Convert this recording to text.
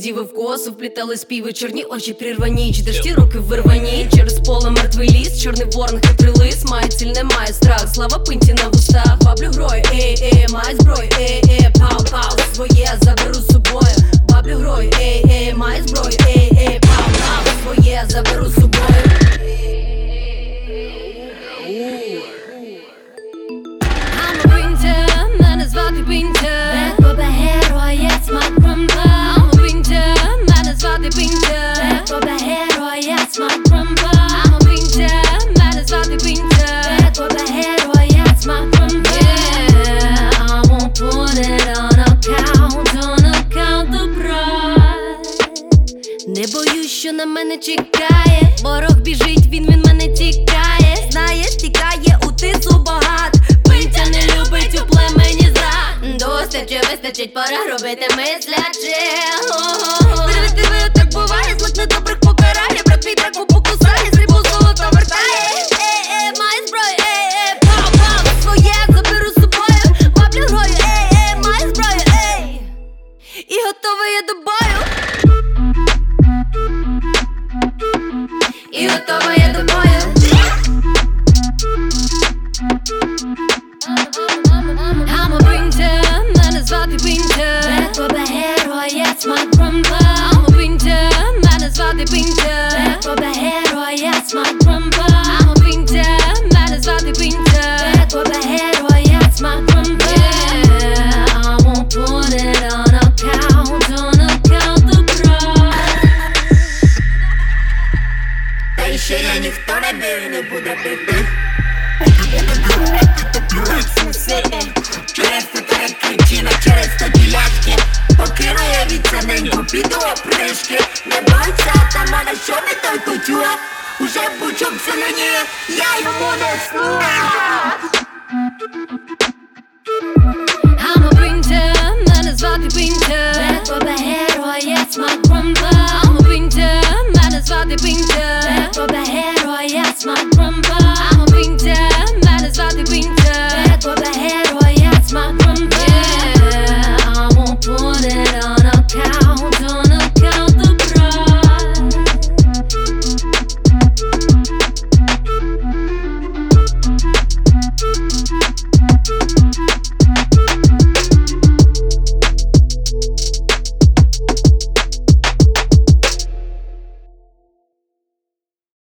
діви в косу вплітали співи, чорні очі прірвані, чи дожді руки вирвані. Через поле мертвий ліс, чорний ворон, хитрий лис. Має ціль, не має страх, слава пинті на вустах. Баблю грою, має зброю, пау-пау, своє заберу з собою. Баблю грою, має зброю, пау-пау, своє заберу з собою. Мене звати Пінтер, Bad Boba Hero, я смак рампа. I'm a Пінтер, мене звати Пінтер, Bad Boba Hero, я смак рампа. I'm a Пінтер, мене звати Пінтер, Bad Boba Hero, я смак рампа. Yeah, I won't put it on account the pride. Не боюсь, що на мене чекає. Ворог біжить, він мене тікає. Знаєш, тікає у тису багат. Пинця не любить у племені зрад. Достаче, вистачить, пора робити мисляче. Диви, так буває, злик недобрих покарає. Брат твій драку покусає, срібло золото вертає. Має зброю, пау-пау, своє заберу з собою. Баблю грою, має зброю, і готовий я до бою. І готова я до бою. I'm a Пінтер, мене звати Пінтер,